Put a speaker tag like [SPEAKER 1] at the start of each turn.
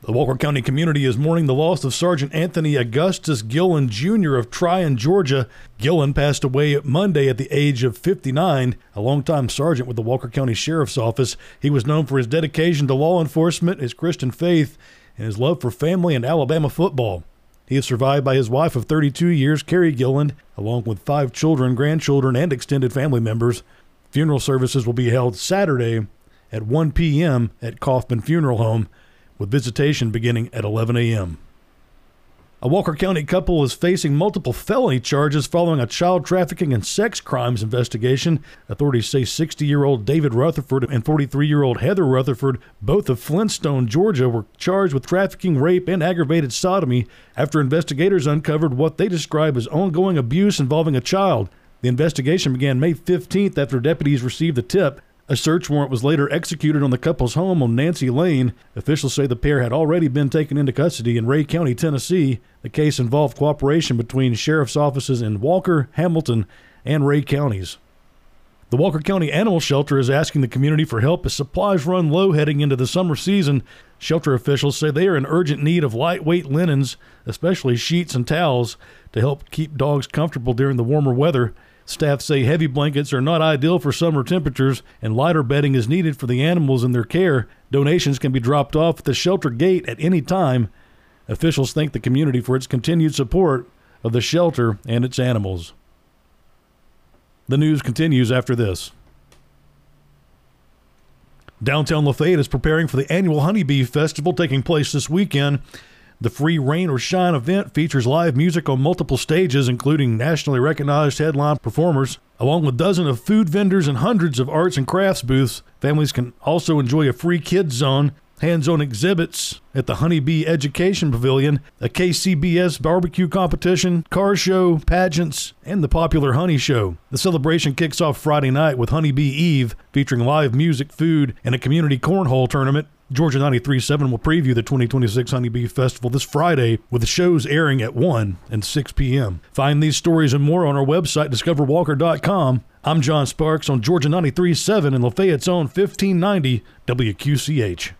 [SPEAKER 1] The Walker County community is mourning the loss of Sergeant Anthony Augustus Gillen Jr. of Tryon, Georgia. Gillen passed away Monday at the age of 59, a longtime sergeant with the Walker County Sheriff's Office. He was known for his dedication to law enforcement, his Christian faith, and his love for family and Alabama football. He is survived by his wife of 32 years, Carrie Gillen, along with 5 children, grandchildren, and extended family members. Funeral services will be held Saturday at 1 p.m. at Kaufman Funeral Home, with visitation beginning at 11 a.m. A Walker County couple is facing multiple felony charges following a child trafficking and sex crimes investigation. Authorities say 60-year-old David Rutherford and 43-year-old Heather Rutherford, both of Flintstone, Georgia, were charged with trafficking, rape, and aggravated sodomy after investigators uncovered what they describe as ongoing abuse involving a child. The investigation began May 15th after deputies received the tip. A search warrant was later executed on the couple's home on Nancy Lane. Officials say the pair had already been taken into custody in Ray County, Tennessee. The case involved cooperation between sheriff's offices in Walker, Hamilton, and Ray counties. The Walker County Animal Shelter is asking the community for help as supplies run low heading into the summer season. Shelter officials say they are in urgent need of lightweight linens, especially sheets and towels, to help keep dogs comfortable during the warmer weather. Staff say heavy blankets are not ideal for summer temperatures, and lighter bedding is needed for the animals in their care. Donations can be dropped off at the shelter gate at any time. Officials thank the community for its continued support of the shelter and its animals. The news continues after this. Downtown Lafayette is preparing for the annual Honeybee Festival taking place this weekend. The free Rain or Shine event features live music on multiple stages, including nationally recognized headline performers, along with dozens of food vendors and hundreds of arts and crafts booths. Families can also enjoy a free kids zone, hands-on exhibits at the Honeybee Education Pavilion, a KCBS barbecue competition, car show, pageants, and the popular Honey Show. The celebration kicks off Friday night with Honeybee Eve, featuring live music, food, and a community cornhole tournament. Georgia 93.7 will preview the 2026 Honeybee Festival this Friday, with the shows airing at 1 and 6 p.m. Find these stories and more on our website, discoverwalker.com. I'm John Sparks on Georgia 93.7 and Lafayette's own 1590 WQCH.